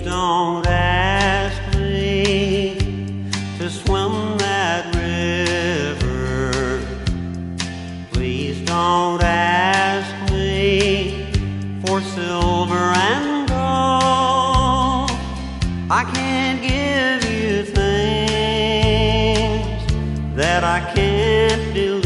don't ask me to swim that river. Please don't ask me for silver and gold. I can't give you things that I can't deliver.